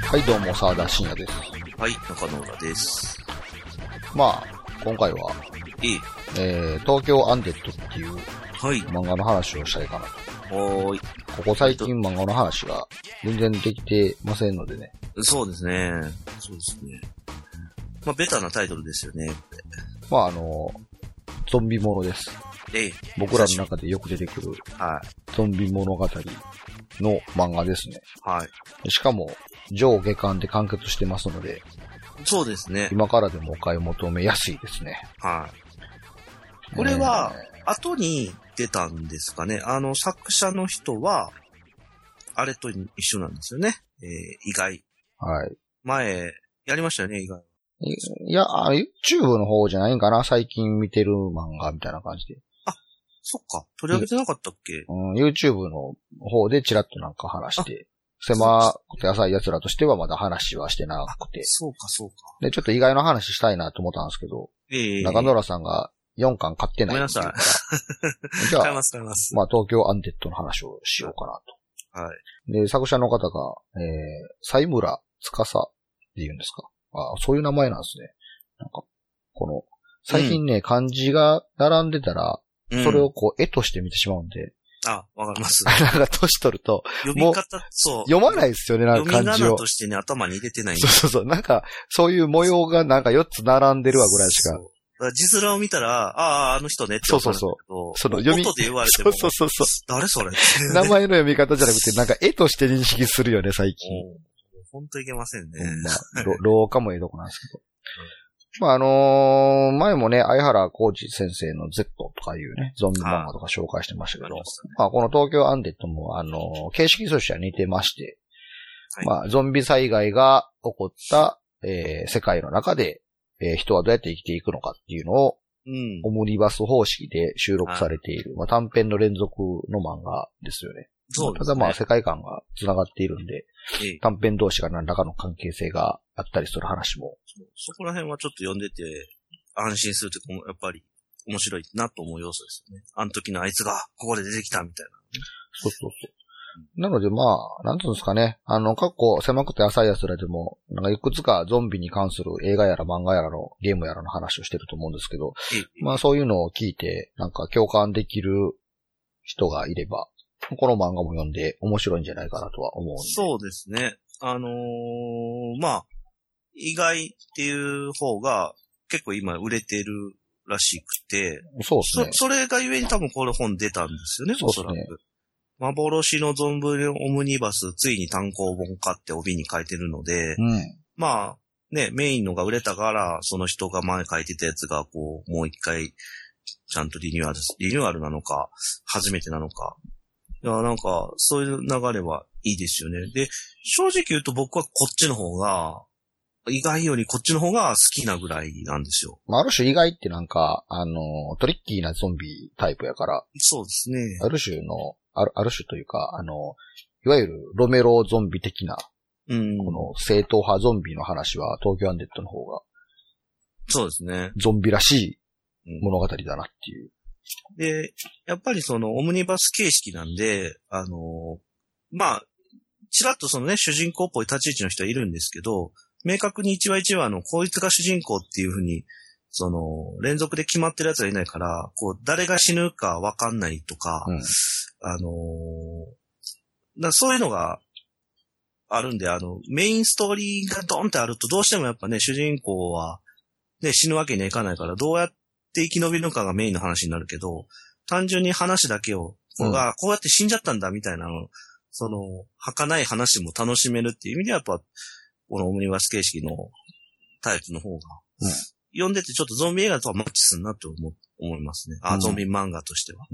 はい、どうも、沢田信也です。 はい、中野浦です。 まあ、今回は、東京アンデッドっていう漫画の話をしたいかなと。 はい。 ここ最近漫画の話が全然できてませんのでね。 そうですね。そうですね。まあ、ベタなタイトルですよね。 まあ、ゾンビものです。僕らの中でよく出てくる、ゾンビ物語の漫画ですね。 はい。 しかも、上下巻で完結してますので、 そうですね。 今からでもお買い求めやすいですね。 はい。これは、後に出たんですかね。作者の人は、あれと一緒なんですよね。意外。 はい。 前、やりましたよね、意外。 いや、YouTube の方じゃないんかな、最近見てる漫画みたいな感じで。 あ、そっか。取り上げてなかったっけ？ YouTube の方でチラッとなんか話して、狭くて浅い奴らとしてはまだ話はしてなくて。 そうか、そうか。 で、ちょっと意外な話したいなと思ったんですけど、中野良さんが4巻買ってない。 ごめんなさい。 じゃあ、 買います。 まあ東京アンデッドの話をしようかなと。はい。 で、作者の方が、西村司って言うんですか。あ、そういう名前なんですね。なんか、この、最近ね、漢字が並んでたら、それをこう、絵として見てしまうんで。 あ、わかります。 なんか、年取ると、 読み方、そう。 読まないですよね、なんか漢字を。 読み仮名としてね、頭に入れてないんそう。なんか、そういう模様がなんか4つ並んでるわぐらいしか。 字面を見たら、あの人ねって思うんだけど。その読み、 音で言われても。 そう。 誰それ名前の読み方じゃなくて、なんか絵として認識するよね、最近。 ほんといけませんね。 まあ、廊下もええとこなんですけど。まあ前もね、相原浩二先生の Z とかいうね、ゾンビ漫画とか紹介してましたけど、まあこの東京アンデッドも形式としては似てまして、まあゾンビ災害が起こった、世界の中で、人はどうやって生きていくのかっていうのを、オムニバス方式で収録されている、まあ短編の連続の漫画ですよね。そうですね。ただまあ世界観が繋がっているんで、短編同士が何らかの関係性があったりする話も。 そこら辺はちょっと読んでて安心するというか、やっぱり面白いなと思う要素ですよね。あの時のあいつがここで出てきたみたいな。 そう。なのでまあ、なんていうんですかね。過去狭くて浅い奴らでも、なんかいくつかゾンビに関する映画やら漫画やらのゲームやらの話をしてると思うんですけど、まあそういうのを聞いて、なんか共感できる人がいれば、この漫画も読んで面白いんじゃないかなとは思うんで。 そうですね。まあ、意外っていう方が結構今売れてるらしくて。 そうですね。 それがゆえに多分この本出たんですよね、おそらく。幻のゾンビオムニバス、ついに単行本化って帯に書いてるので、まあ、ね、メインのが売れたから、その人が前書いてたやつがこう、もう一回、ちゃんとリニューアルなのか、初めてなのか。いや、なんか、そういう流れはいいですよね。で、正直言うと僕はこっちの方が、意外よりこっちの方が好きなぐらいなんですよ。 まあ、ある種意外ってなんか、トリッキーなゾンビタイプやから。 そうですね。 ある種というか、いわゆるロメロゾンビ的な、この正統派ゾンビの話は東京アンデッドの方が、 そうですね。 ゾンビらしい物語だなっていう。 で、やっぱりそのオムニバス形式なんで、まあ、ちらっとそのね、主人公っぽい立ち位置の人はいるんですけど、明確に一話一話のこいつが主人公っていう風に、その、連続で決まってるやつはいないから、こう、誰が死ぬかわかんないとか、そういうのがあるんで、メインストーリーがドンってあると、どうしてもやっぱね、主人公は、ね、死ぬわけにはいかないから、どうやって生き延びるのかがメインの話になるけど、単純に話だけを、こうやって死んじゃったんだみたいなの、その、儚い話も楽しめるっていう意味では、やっぱ、このオムニバス形式のタイプの方が、読んでてちょっとゾンビ映画とはマッチするなと思いますね。ゾンビ漫画としては。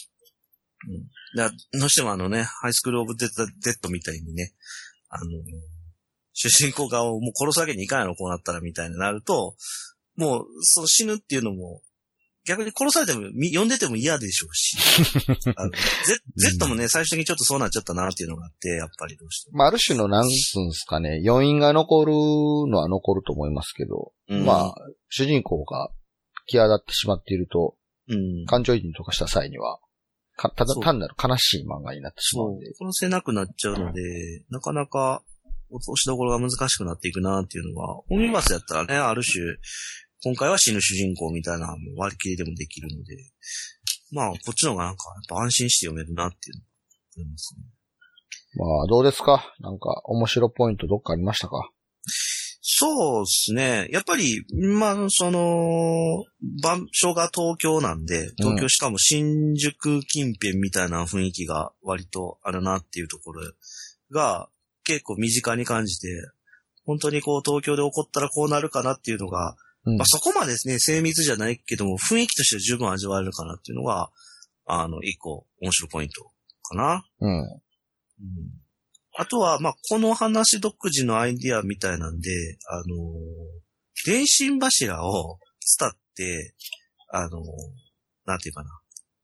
どうしてもハイスクールオブデッドみたいにね、主人公側をもう殺すわけにいかないのこうなったらみたいになると、もう、その死ぬっていうのも、逆に殺されても、読んでても嫌でしょうし。Z もね、最初にちょっとそうなっちゃったなっていうのがあって、やっぱりどうしても。 まあ、ある種のなんつうんですかね、余韻が残るのは残ると思いますけど、まあ、主人公が際立ってしまっていると、感情移入とかした際には、ただ単なる悲しい漫画になってしまうんで。 殺せなくなっちゃうので、なかなか落としどころが難しくなっていくなっていうのは、オムニバスやったらね、ある種、今回は死ぬ主人公みたいな割り切りでもできるので、まあ、こっちの方がなんか、やっぱ安心して読めるなっていうの思いますね。 まあ、どうですか？なんか、面白ポイントどっかありましたか？ そうですね。やっぱり、まあ、場所が東京なんで、東京しかも新宿近辺みたいな雰囲気が割とあるなっていうところが結構身近に感じて、本当にこう東京で起こったらこうなるかなっていうのが、まあそこまでですね、精密じゃないけども、雰囲気としては十分味わえるかなっていうのが、一個面白いポイントかな。あとは、まあ、この話独自のアイディアみたいなんで、電信柱を伝って、なんていうかな。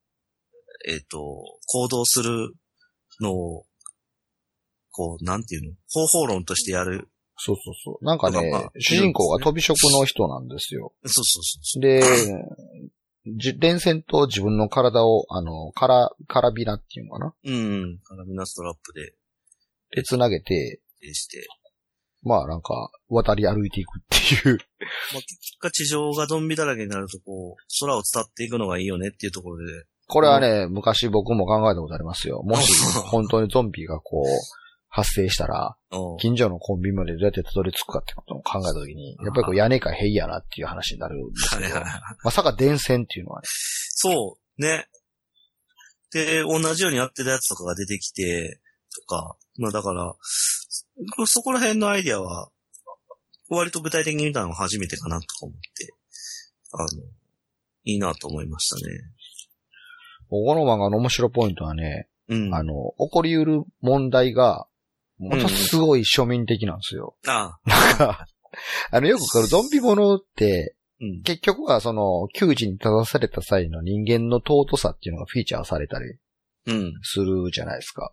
行動するのを、こう、なんていうの？方法論としてやる。 そうそうそう。なんかね、主人公が飛び職の人なんですよ。 そうそうそう。 で、電線と自分の体を、カラビナっていうのかな？ カラビナストラップで繋げて、まあなんか、渡り歩いていくっていう。 まあ、結果地上がゾンビだらけになると、こう、空を伝っていくのがいいよねっていうところで。 これはね、昔僕も考えたことありますよ。もし、本当にゾンビがこう、発生したら、近所のコンビニまでどうやってたどり着くかってことを考えたときに、やっぱりこう屋根か塀やなっていう話になるんですけど、まさか電線っていうのはね。 そう、ね。で、同じようにやってたやつとかが出てきて、とか、まあだから、そこら辺のアイディアは、割と具体的に見たのが初めてかなとか思って、いいなと思いましたね。 この漫画の面白いポイントはね、起こり得る問題が、ものすごい庶民的なんですよ。なんか、よくこれゾンビものって、結局は窮地に立たされた際の人間の尊さっていうのがフィーチャーされたりするじゃないですか。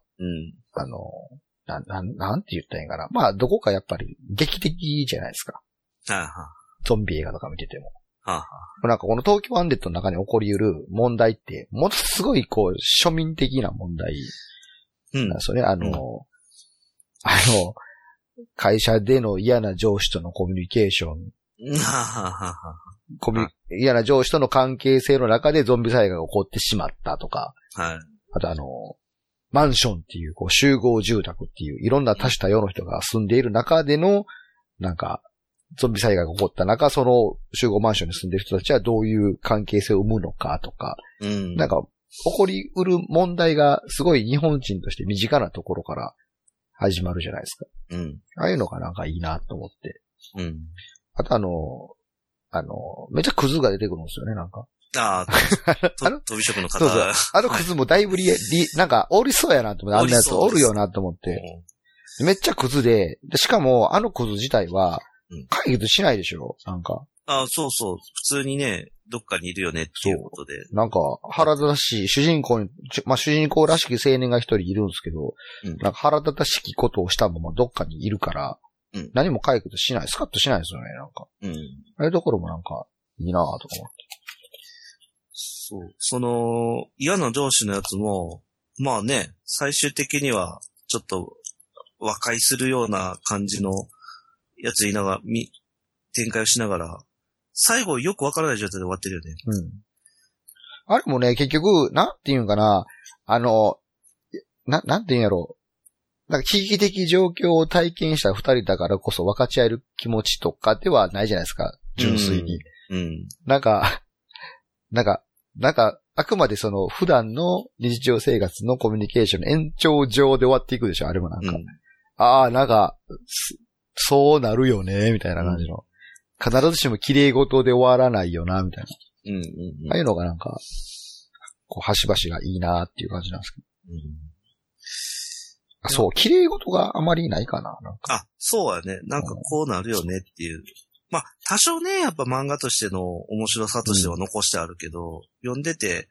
なんて言ったらいいんかな。まあ、どこかやっぱり劇的じゃないですか。ゾンビ映画とか見てても。なんかこの東京アンデッドの中に起こり得る問題って、ものすごいこう、庶民的な問題なんですよね。会社での嫌な上司とのコミュニケーション。嫌な上司との関係性の中でゾンビ災害が起こってしまったとか。あとマンションっていう、こう、集合住宅っていう、いろんな多種多様の人が住んでいる中での、なんか、ゾンビ災害が起こった中、その集合マンションに住んでいる人たちはどういう関係性を生むのかとか、なんか、起こりうる問題がすごい日本人として身近なところから始まるじゃないですか。ああいうのがなんかいいなと思って。あとめっちゃクズが出てくるんですよね、なんか。 飛び職の方。 そうそう。クズもだいぶなんか、おりそうやなと思って、あんなやつおるよなと思って。めっちゃクズで、しかも、クズ自体は、解決しないでしょなんか。 そうそう。普通にね、どっかにいるよねっていうことで。 なんか、腹立たしい、主人公らしき青年が一人いるんですけど、なんか腹立たしきことをしたままどっかにいるから、何も解決しない、スカッとしないですよね、なんか。ああいうところもなんか、いいなぁとか思って。 そう。嫌な上司のやつも、まあね、最終的には、ちょっと、和解するような感じのやつ展開をしながら、最後よくわからない状態で終わってるよね。あれもね、結局、なんていうんかな、なんていうんやろう。なんか危機的状況を体験した二人だからこそ分かち合える気持ちとかではないじゃないですか。純粋に。なんか、あくまで普段の日常生活のコミュニケーションの延長上で終わっていくでしょ、あれもなんか。なんか、そうなるよね、みたいな感じの。必ずしも綺麗事で終わらないよな、みたいな。ああいうのがなんか、こう、端々がいいなっていう感じなんですけど。そう、綺麗事があまりないかな、なんか。 そうやね。なんかこうなるよねっていう。まあ、多少ね、やっぱ漫画としての面白さとしては残してあるけど、読んでて、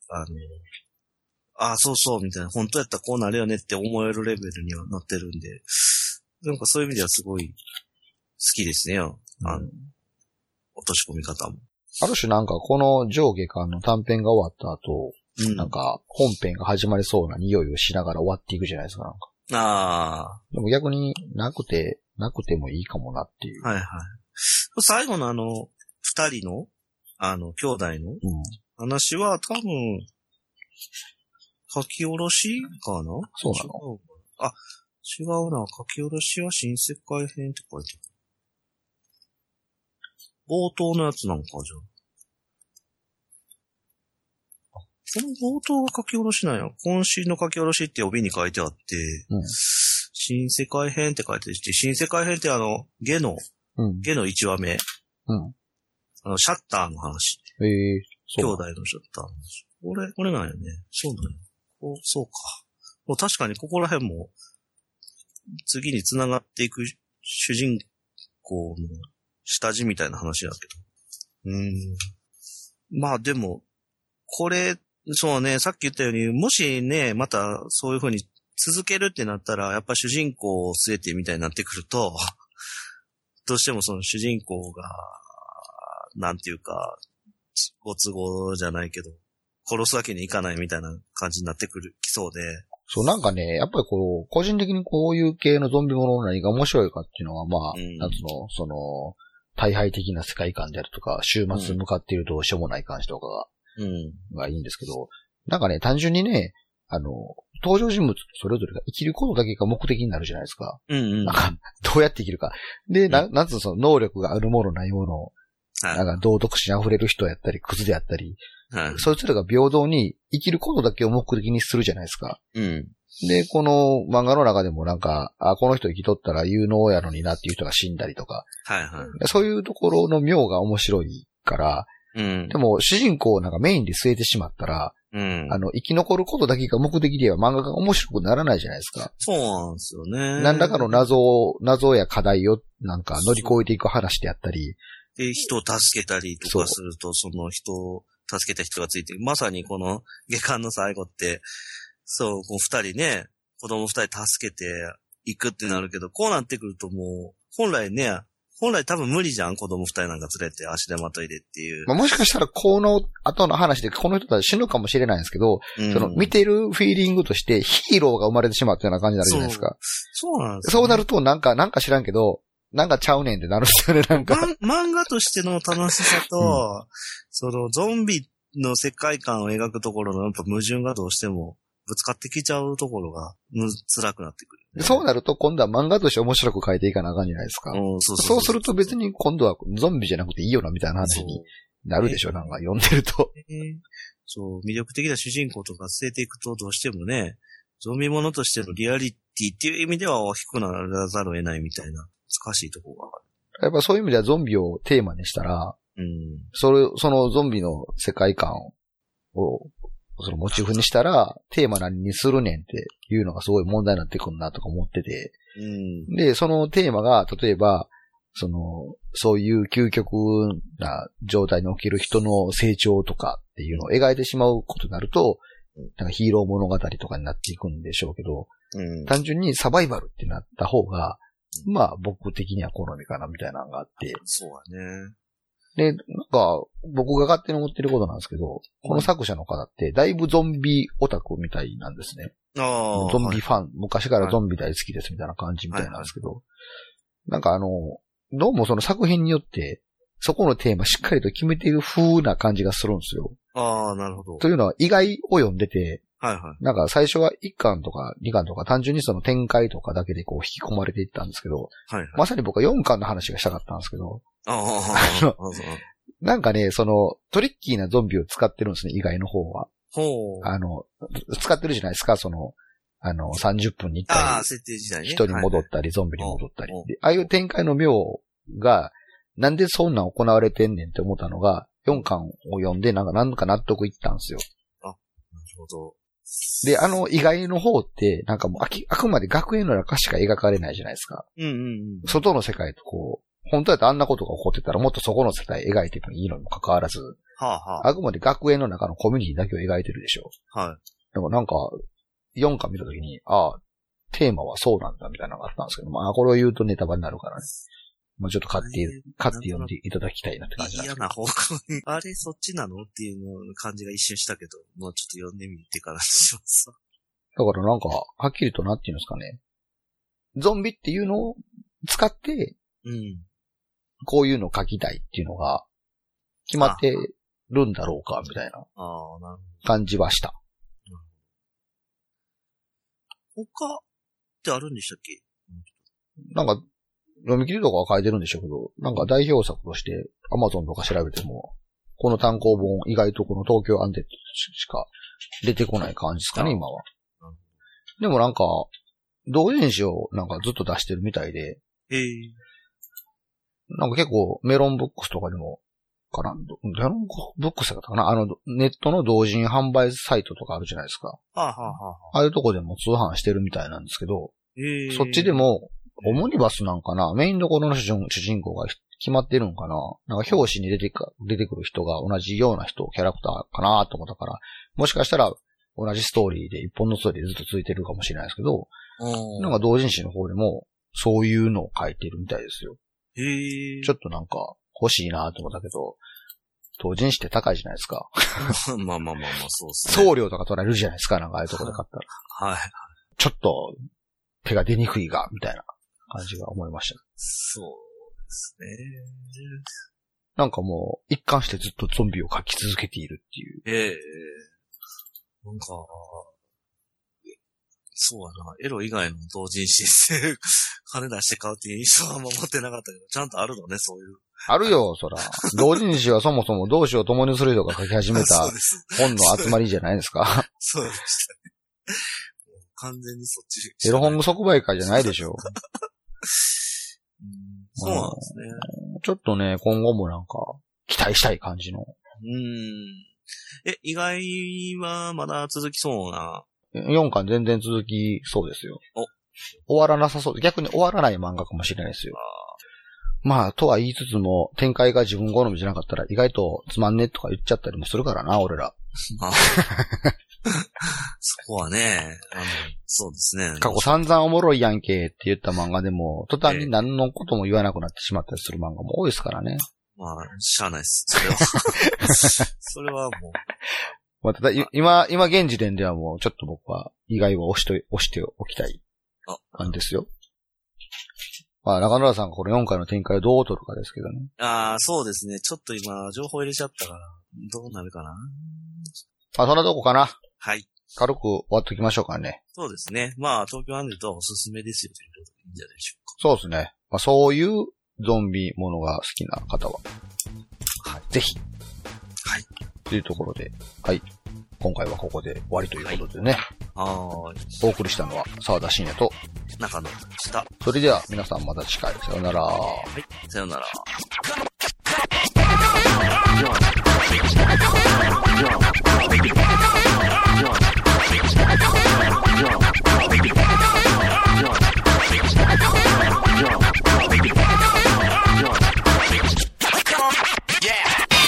そうそう、みたいな、本当やったらこうなるよねって思えるレベルにはなってるんで、なんかそういう意味ではすごい好きですね、落とし込み方も。 ある種なんかこの上下巻の短編が終わった後、なんか本編が始まりそうな匂いをしながら終わっていくじゃないですか、なんか。 あでも逆になくてもいいかもなっていう。 あ。はいはい。最後の二人の、兄弟の話は多分、書き下ろしかな？ そうなの？ あ、違うな。書き下ろしは新世界編って書いてある。冒頭のやつなんか、じゃあ。この冒頭が書き下ろしなんや。今週の書き下ろしって帯に書いてあって、新世界編って書いてあって、新世界編って下の1話目。シャッターの話。兄弟のシャッターの話。これなんやね。そうなんや。そうか。もう確かにここら辺も、次に繋がっていく主人公の下地みたいな話だけど。まあでも、これ、そうね、さっき言ったように、もしね、またそういう風に続けるってなったら、やっぱ主人公を据えてみたいになってくると、どうしてもその主人公が、なんていうか、ご都合じゃないけど、殺すわけにいかないみたいな感じになってきそうで。 そう、なんかね、やっぱり個人的にこういう系のゾンビものの何が面白いかっていうのは、まあ、なんつうの、大敗的な世界観であるとか、終末向かっているどうしようもない感じとかがいいんですけど、なんかね、単純にね、登場人物それぞれが生きることだけが目的になるじゃないですか。なんか、どうやって生きるか。で、なんつうの、その能力があるものないものを、なんか道徳心溢れる人やったり、クズであったり、そいつらが平等に生きることだけを目的にするじゃないですか。で、この漫画の中でもなんか、この人生きとったら有能やのになっていう人が死んだりとか、そういうところの妙が面白いから、でも主人公をなんかメインで据えてしまったら、生き残ることだけが目的では漫画が面白くならないじゃないですか。 そうなんですよね。 何らかの謎や課題をなんか乗り越えていく話であったり、 で、人を助けたりとかすると、その人を助けた人がついて、まさにこの下巻の最後って、そう、こう二人ね、子供二人助けていくってなるけど、こうなってくるともう、本来多分無理じゃん、子供二人なんか連れて足手まといでっていう。 もしかしたらこの後の話でこの人たち死ぬかもしれないんですけど、その見てるフィーリングとしてヒーローが生まれてしまったような感じになるじゃないですか。 そうなんです、 ね。そうなるとなんか知らんけど、なんかちゃうねんってなるんですよね、なんか。 漫画としての楽しさと、そのゾンビの世界観を描くところのやっぱ矛盾がどうしてもぶつかってきちゃうところが辛くなってくる、 そうなると今度は漫画として面白く書いていかなあかんじゃないですか。そうすると別に今度はゾンビじゃなくていいよなみたいな話になるでしょ、なんか読んでると。 そう、魅力的な主人公とか据えていくとどうしてもね、ゾンビものとしてのリアリティっていう意味では低くならざるを得ないみたいな難しいところがある。 やっぱそういう意味ではゾンビをテーマにしたら、そのゾンビの世界観をそのモチーフにしたら、テーマ何にするねんっていうのがすごい問題になってくるなとか思ってて。で、そのテーマが、例えば、そういう究極な状態に起きる人の成長とかっていうのを描いてしまうことになると、なんかヒーロー物語とかになっていくんでしょうけど、単純にサバイバルってなった方が、まあ僕的には好みかなみたいなのがあって。 そうだね。 で、なんか、僕が勝手に思ってることなんですけど、この作者の方って、だいぶゾンビオタクみたいなんですね。ゾンビファン、昔からゾンビ大好きですみたいな感じみたいなんですけど、なんかどうもその作品によって、そこのテーマしっかりと決めている風な感じがするんですよ。 なるほど。 というのは、意外を読んでて、なんか最初は1巻とか2巻とか単純にその展開とかだけでこう引き込まれていったんですけど、まさに僕は4巻の話がしたかったんですけど、なんかね、そのトリッキーなゾンビを使ってるんですね、意外の方は。使ってるじゃないですか、30分に1回、人に戻ったり、ゾンビに戻ったり。ああいう展開の妙が、なんでそんなん行われてんねんって思ったのが、4巻を読んでなんか納得いったんですよ。 なるほど。 で、意外の方って、なんかもうあくまで学園の中しか描かれないじゃないですか。外の世界とこう、本当だとあんなことが起こってたらもっとそこの世界描いてもいいのにもかかわらず、あくまで学園の中のコミュニティだけを描いてるでしょ。でもなんか、4巻見たときに、テーマはそうなんだみたいなのがあったんですけど、まあこれを言うとネタバレになるからね。もうちょっと買って読んでいただきたいなって感じなんですけど。 嫌な方向に。あれ、そっちなのっていうの感じが一瞬したけど、もうちょっと読んでみてからします。 からなんか、はっきりとなんていうんですかね。ゾンビっていうのを使って、 うん。 こういうのを書きたいっていうのが、決まってるんだろうか、みたいな感じはした。 他ってあるんでしたっけ？ なんか、読み切りとかは書いてるんでしょうけど、なんか代表作として Amazon とか調べても、この単行本意外とこの東京アンデッドしか出てこない感じですかね、今は。でもなんか、同人誌をなんかずっと出してるみたいで、なんか結構メロンブックスとかにも、メロンブックスだったかな、ネットの同人販売サイトとかあるじゃないですか。ああいうとこでも通販してるみたいなんですけど、そっちでも、オムニバスなんかな、メインどころの主人公が決まってるんかな、なんか表紙に出てくる人が同じような人、キャラクターかなと思ったから、もしかしたら同じストーリーで、一本のストーリーでずっと続いてるかもしれないですけど、なんか同人誌の方でも、そういうのを書いてるみたいですよ。ちょっとなんか、欲しいなと思ったけど、同人誌って高いじゃないですか。 まあ、そうですね。 送料とか取られるじゃないですか、なんかああいうとこで買ったら。はい。ちょっと、手が出にくいが、みたいな感じが思いました。 そうですね。 なんかもう、一貫してずっとゾンビを描き続けているっていう。 なんか、そうやな、エロ以外の同人誌って金出して買うっていう印象は持ってなかったけど、ちゃんとあるのね、そういう。 あるよ、そら。同人誌はそもそも同志を共にする人が書き始めた本の集まりじゃないですか。 そうでしたね。完全にそっち。 エロ本即売会じゃないでしょ。 そうなんですね。 ちょっとね、今後もなんか、期待したい感じの。 意外はまだ続きそうな。 4巻全然続きそうですよ。終わらなさそう。逆に終わらない漫画かもしれないですよ。まあ、とは言いつつも、展開が自分好みじゃなかったら意外とつまんねとか言っちゃったりもするからな、俺ら。 そこはね、そうですね。 過去散々おもろいやんけって言った漫画でも、途端に何のことも言わなくなってしまったりする漫画も多いですからね。 まあ、しゃあないです。それはもう。 まあ、ただ今現時点ではもうちょっと僕は意外を押しておきたい感じですよ。まあ、中村さんがこれ4回の展開をどう取るかですけどね。 そうですね。ちょっと今、情報入れちゃったから、どうなるかな。 まあ、そんなとこかな。 はい。 軽く終わっときましょうかね。 そうですね。まあ、東京アンデッドはおすすめですよということでいいんじゃないでしょうか。 そうですね。まあ、そういうゾンビものが好きな方は、はい、ぜひ。はい。というところで、はい。今回はここで終わりということでね。はい。お送りしたのは沢田信也と中野でした。 それでは皆さんまた次回。さよなら。はい。さよなら。 Yo.